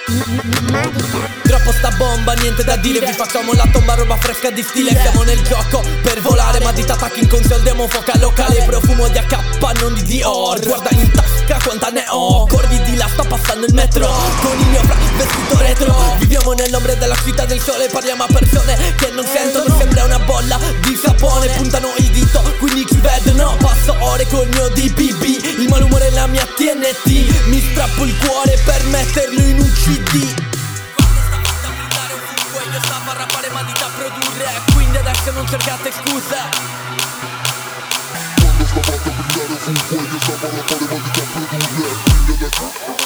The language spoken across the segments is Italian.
Troppo sta bomba, niente da dire. Vi facciamo la tomba, roba fresca di stile. Siamo nel gioco per volare, ma di attacchi in console, demo foca locale. Profumo di AK, non di Dior. Guarda in tasca quanta ne ho. Corvi di là, sta passando il metro. Con il mio vestito retro. Viviamo nell'ombra della città del sole. Parliamo a persone che non sentono. Sembra una bolla di sapone. Puntano il dito, quindi ci vedono. Passo ore col mio DPB. Il malumore è la mia TNT. Mi strappo il cuore per metterlo in un CD. Io stavo a rappare ma dita a produrre. Quindi adesso non cercate scuse. Quando stavate a brillare ovunque, io stavo a rappare ma dita a produrre. Quindi adesso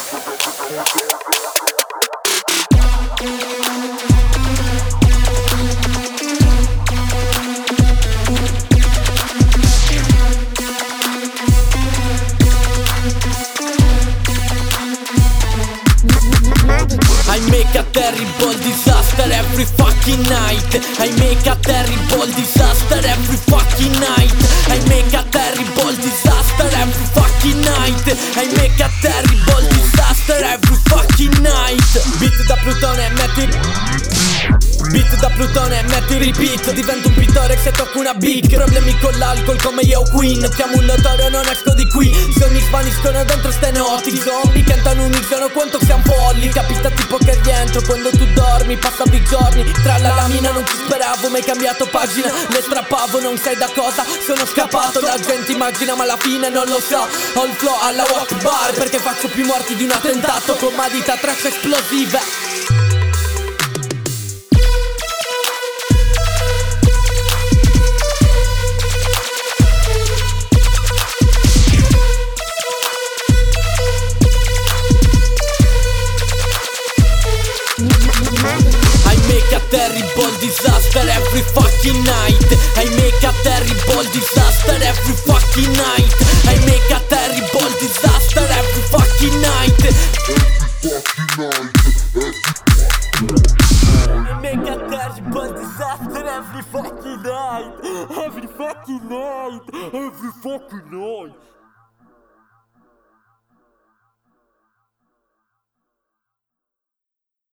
I make a terrible disaster every fucking night. I make a terrible disaster every fucking night. I make a terrible disaster every fucking night. I make a terrible disaster every fucking night. Beat da Plutone, beat da Plutone, metti repeat. Divento un pittore se tocco una beat. Problemi con l'alcol come io Queen. Chiamo un notario, non esco di qui. Sogni svaniscono dentro ste notti. Zombie cantano unisono quanto siamo folli. Capita tipo che rientro quando tu dormi. Passavi i giorni tra la lamina, non ci speravo. Ma hai cambiato pagina, le strappavo. Non sai da cosa sono scappato. La gente immagina ma alla fine non lo so. Ho il flow alla walk bar perché faccio più morti di un attentato. Con madita tracce esplosive. I make a terrible disaster every fucking night. I make a terrible disaster every fucking night. I make a terrible disaster every fucking night. I make a terrible disaster every fucking night. Every fucking night. Every fucking night.